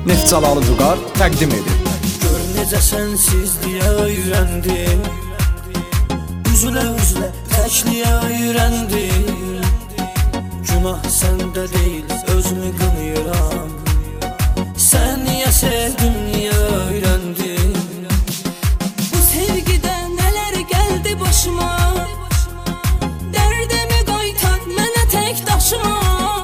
Neftçalalı Vüqar təqdim edir. Gör necə sənsizliyə öyrəndim, üzülə üzülə təkliyə öyrəndim. Günah səndə deyil, özümü qınıyıram. Sən niyə sevdin, niyə öyrəndim? Bu sevgidə nələr gəldi başıma, dərdimi qaytar mənə tək daşıma.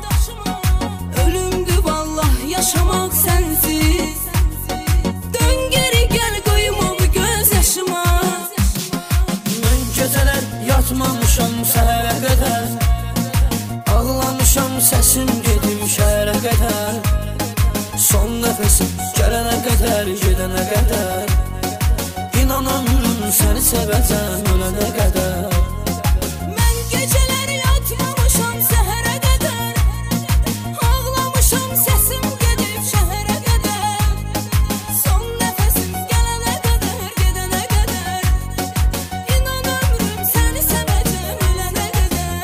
Ölümdü vallah yaşamaq sənsiz, dön geri gəl qoyma bu göz yaşıma. Mən gecələr yatmamışam səhərə qədər, ağlamışam səsim gedim şəhərə qədər. Son nəfəsim gələnə qədər, gedənə qədər, İnan ömrüm səni sevəcəm ölənə qədər. Mən gecələr yatmamışam səhərə qədər, ağlamışam səsim gedib şəhərə qədər. Son nəfəsim gələnə qədər, gedənə qədər, İnan ömrüm səni sevəcəm ölənə qədər.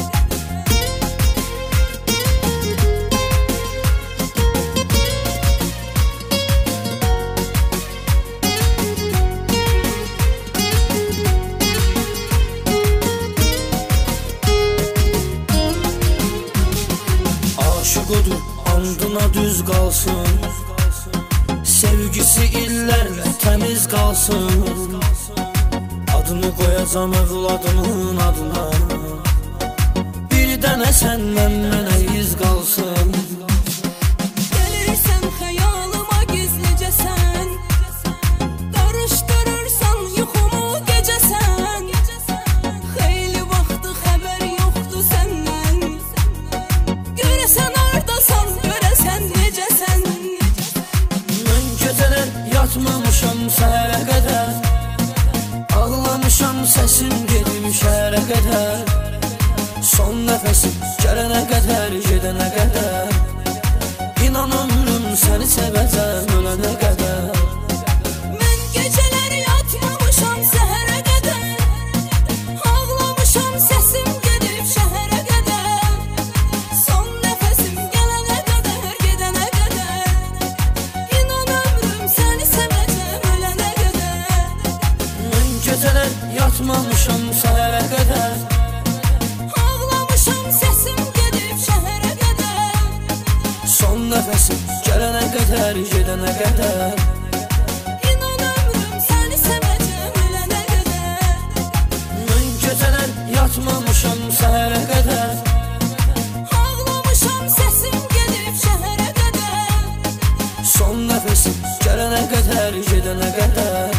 Aşıq odur, andına düz qalsın, sevgisi illərlə təmiz qalsın. Adını qoyacam övladımın adına, bir dənə səndən mənə iz qalsın. Gəlirsən xəyalıma gizlicəsən, qarışdırırsan yuxumu gecəsən. Xeyli vaxtı xəbər yoxdur səndən, görəsən hardasan, görəsən necəsən. Mən gecələr yatmamışam səhərə qədər, ağlamışam səsim gedim şəhərə qədər. Son nəfəsim gələnə qədər, gedənə qədər, İnan ömrüm səni sevəcəm ölənə qədər. Mən gecələr yatmamışam səhərə qədər, ağlamışam səsim gedib şəhərə qədər. Son nəfəsim gələnə qədər, gedənə qədər, İnan ömrüm səni sevəcəm ölənə qədər. Mən gecələr yatmamışam səhərə qədər, Ağlamışam səsim gedib şəhərə qədər. son nəfəsim gələnə qədər, gedənə qədər, İnan ömrüm səni sevəcəm ölənə qədər. mən gecələr yatmamışam səhərə qədər, Ağlamışam səsim gedib şəhərə qədər. son nəfəsim gələnə qədər, gedənə qədər.